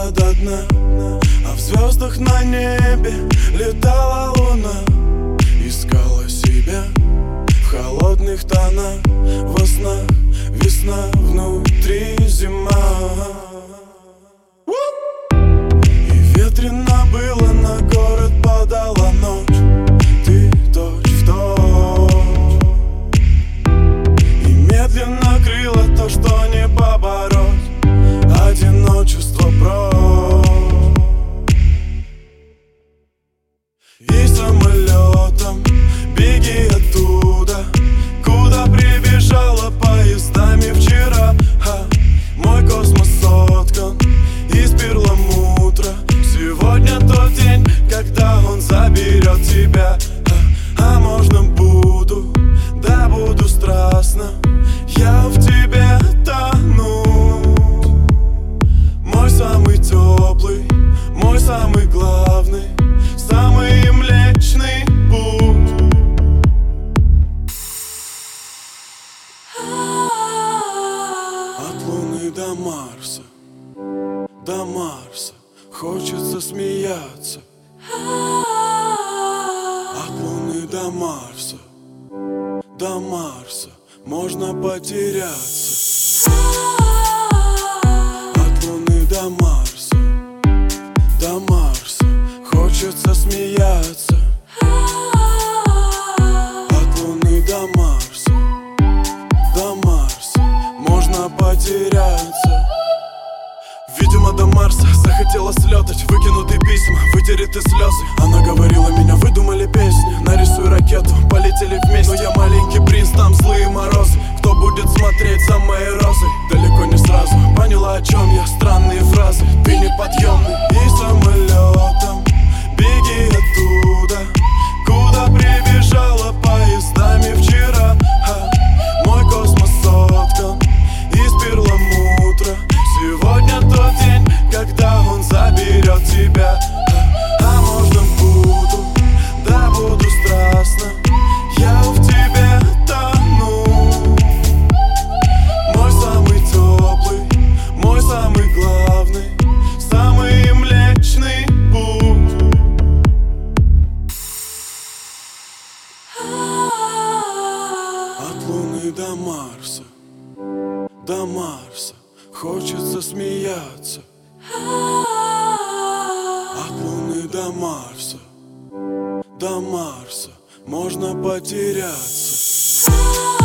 до дна, а в звездах на небе летала луна. Искала себя в холодных тонах, во снах весна, внутри зима. И ветрено было, на город падала ночь. Ты точь в точь, и медленно крыло то, что не побороть. Одиночество прочь. И самолетом беги оттуда, куда прибежала поездами вчера. Мой космос соткан из перламутра. Сегодня тот день, когда он заберет тебя. А можно буду, да буду страстно я в тебе тону. Мой самый теплый, мой самый главный, самый млечный путь. От Луны до Марса, до Марса хочется смеяться. От Луны до Марса, до Марса можно потеряться. От Луны до Марса, до Марса хочется смеяться. От Луны до Марса, до Марса можно потеряться. Видимо, до Марса захотела слетать, выкинутые письма, вытереты слезы. Она говорила, меня выдумали песни, нарисуй ракету, полетели вместе. Но я маленький принц, там злые морозы. Кто будет смотреть за моей розой? Далеко не сразу поняла, о чем я, странные фразы. Ты неподъемный. И самолетом беги оттуда, куда прибежала поездами вчера. Мой космос соткан из перламутра. Сегодня тот день, когда он заберет тебя. А можно буду, да буду страстно я в тебе тону. Мой самый теплый, мой самый главный, самый млечный путь. От Луны до Марса, до Марса хочется смеяться. От Луны до Марса, до Марса можно потеряться.